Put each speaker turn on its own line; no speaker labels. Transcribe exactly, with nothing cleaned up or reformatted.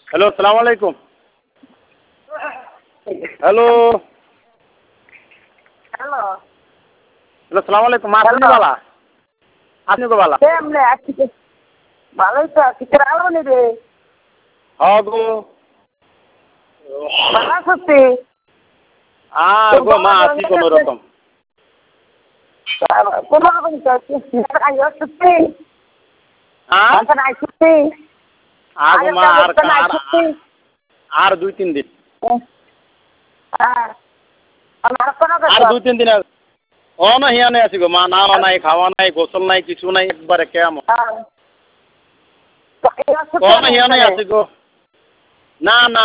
hello সালাম আলাইকুম hello
hello
hello সালাম আলাইকুম মা আপনি বালা আপনি গো বালা
এমনি আছি ভালোই তো আছি কেরালো নি রে
হ্যাঁ গো
ভালো আছি
আর গো মা আছি কোনো রকম
কোনো রকম আইও সত্যি
হ্যাঁ
আচ্ছা নাই সত্যি
আর গো মা আর
নাই
আর
সত্যি
আর দুই তিন দিন
হ্যাঁ আমার কোনো
আর দুই তিন দিন ও না হিয়ানে আছি গো মা নাওয়া নাই খাওয়া নাই গোসল নাই কিছু নাই একবারে কেমন
হ্যাঁ
ও না হিয়ানে আছি গো না না